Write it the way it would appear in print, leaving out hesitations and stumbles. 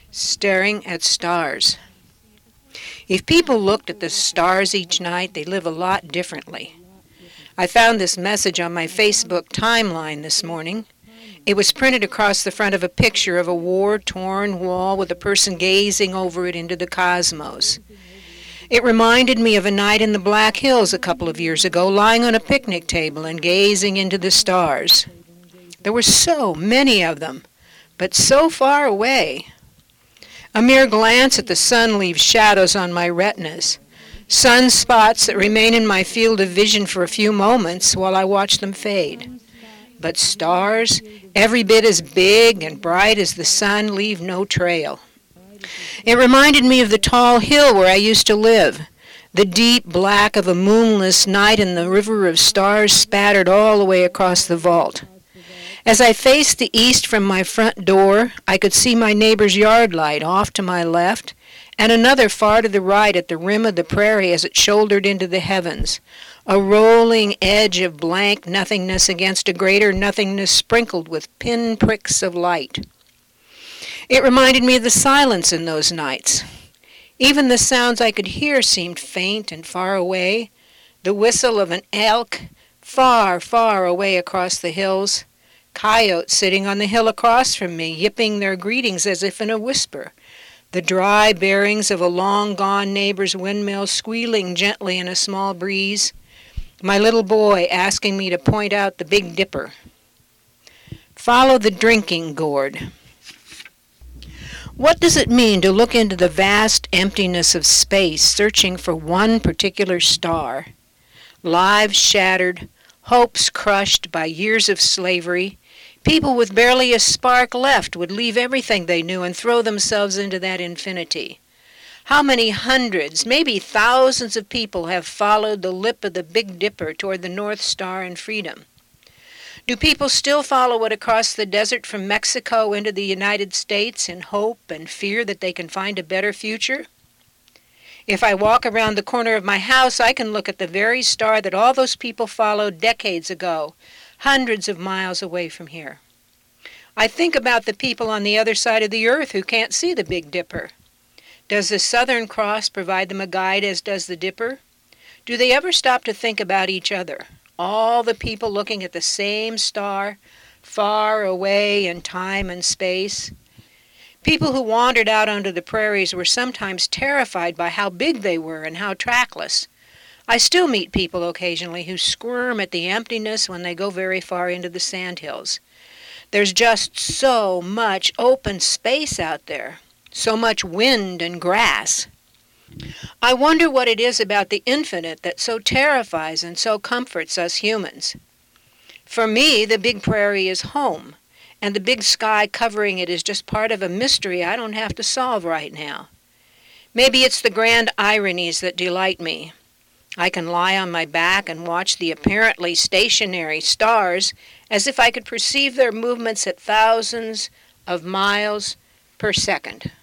Staring at stars. If people looked at the stars each night, they'd live a lot differently. I found this message on my Facebook timeline this morning. It was printed across the front of a picture of a war-torn wall with a person gazing over it into the cosmos. It reminded me of a night in the Black Hills a couple of years ago, lying on a picnic table and gazing into the stars. There were so many of them, but so far away. A mere glance at the sun leaves shadows on my retinas, sunspots that remain in my field of vision for a few moments while I watch them fade. But stars, every bit as big and bright as the sun, leave no trail. It reminded me of the tall hill where I used to live, the deep black of a moonless night and the river of stars spattered all the way across the vault. As I faced the east from my front door, I could see my neighbor's yard light off to my left, and another far to the right at the rim of the prairie as it shouldered into the heavens, a rolling edge of blank nothingness against a greater nothingness sprinkled with pinpricks of light. It reminded me of the silence in those nights. Even the sounds I could hear seemed faint and far away, the whistle of an elk far, far away across the hills, coyotes sitting on the hill across from me, yipping their greetings as if in a whisper, the dry bearings of a long-gone neighbor's windmill squealing gently in a small breeze, my little boy asking me to point out the Big Dipper. Follow the drinking gourd. What does it mean to look into the vast emptiness of space, searching for one particular star? Lives shattered, hopes crushed by years of slavery, people with barely a spark left would leave everything they knew and throw themselves into that infinity. How many hundreds, maybe thousands of people have followed the lip of the Big Dipper toward the North Star and freedom? Do people still follow it across the desert from Mexico into the United States in hope and fear that they can find a better future? If I walk around the corner of my house, I can look at the very star that all those people followed decades ago, hundreds of miles away from here. I think about the people on the other side of the earth who can't see the Big Dipper. Does the Southern Cross provide them a guide as does the Dipper? Do they ever stop to think about each other? All the people looking at the same star, far away in time and space. People who wandered out onto the prairies were sometimes terrified by how big they were and how trackless. I still meet people occasionally who squirm at the emptiness when they go very far into the sandhills. There's just so much open space out there, so much wind and grass. I wonder what it is about the infinite that so terrifies and so comforts us humans. For me, the big prairie is home, and the big sky covering it is just part of a mystery I don't have to solve right now. Maybe it's the grand ironies that delight me. I can lie on my back and watch the apparently stationary stars as if I could perceive their movements at thousands of miles per second.